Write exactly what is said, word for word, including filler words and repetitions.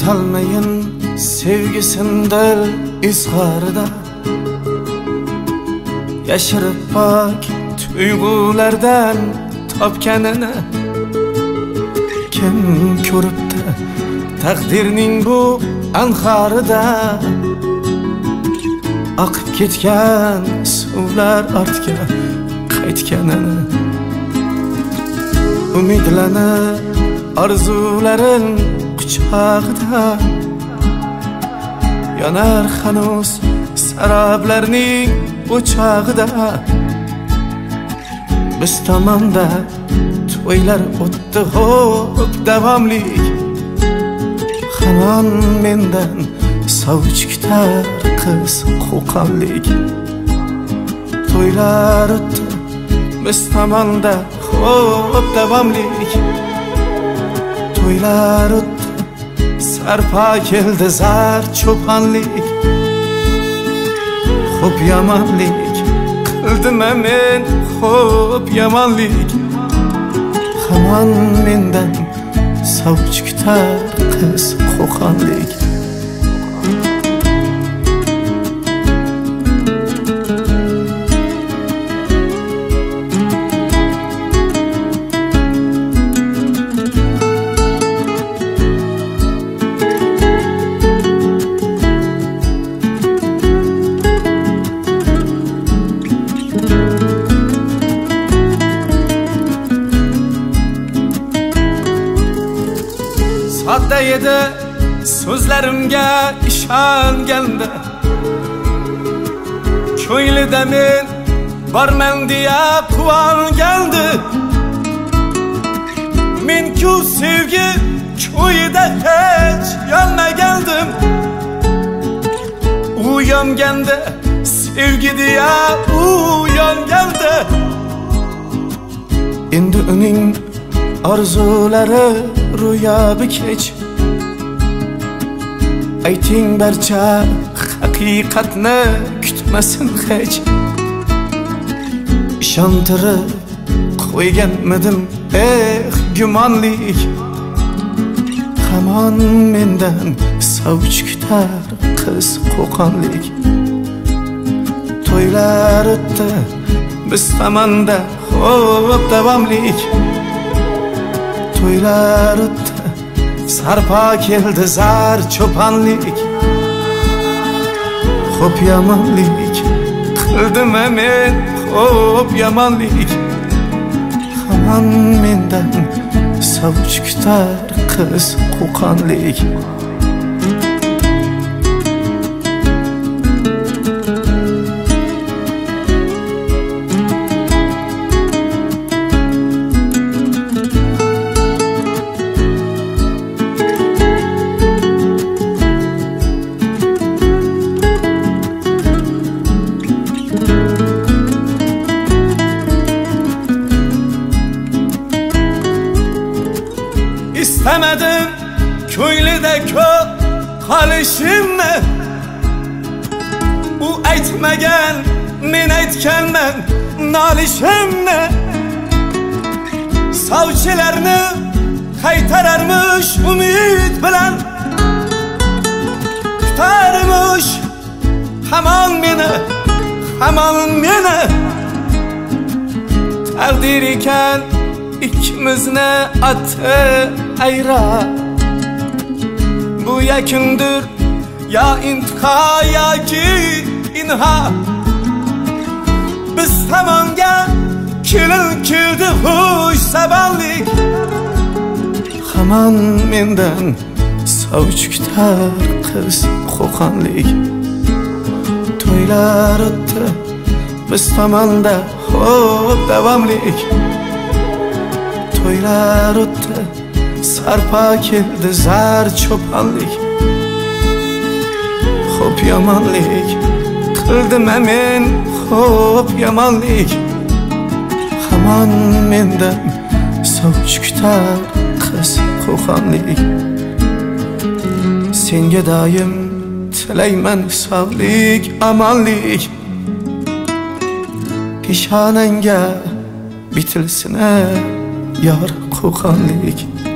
aytolmayin sevgisindir izharida, yashirib bak tuyg'ulardan topganini. Kim ko'ribdi taqdirning bu anharida, oqib ketgan suvlar ortga qaytganini. Umidlanib orzularin quchog'ida, yonar hanuz saroblarning o'chog'ida. Biz tomonda to'ylar o'tdi xo'p davomlik, hamon mendan sovchi kutar qiz qo'qonlik. To'ylar o'tdi biz tomonda xo'p davomlik, to'ylar o'tdi sarpo keldi zar cho'ponlik. Xo'p yomonlik qildim men, xo'p yomonlik, hamon mendan sovchi kutar qiz qo'qonlik. Sodda edi so'zlarimga ishonganda, ko'nglida men borman deya quvongandi. Men-ku sevgi ko'yida hech yonmagandim, u yonganda sevgi deya u yongandi. Endi uning orzulari ro'yobi kech, ayting barcha haqiqatni kutmasin hech. Ishontirib qo'yganmidim eh gumonlik, hamon mendan sovchi kutar qiz qo'qonlik. To'ylar o'tdi biz tomonda xo'p davomlik, to'ylar o'tdi sarpo keldi zar cho'ponlik. Xo'p yomonlik qildim men, xo'p yomonlik, hamon mendan sovchi kutar qiz qo'qonlik. İstemedim ko'nglida ko'p qolishimni, u aytmagan men aytganman nolishimni. Sovchilarni qaytararmish umid bilan, kutarmish hamon meni, hamon meni. Taqdir ekan ikkimizni oti ayra, bu yakundir ya intiho yoki inha. Biz tomonga kelin keldi xush sabonlik, hamon mendan sovchi kutar qiz qo'qonlik. To'ylar o'tdi biz tomonda xo'p davomlik, to'ylar o'tdi sarpo keldi zar cho'ponlik. Xo'p yomonlik qildim men, xo'p yomonlik, hamon mendan sovchi kutar qiz qo'qonlik. Senga doim tilayman sog'lik omonlik, peshonangga bitilsin yor qo'qonlik.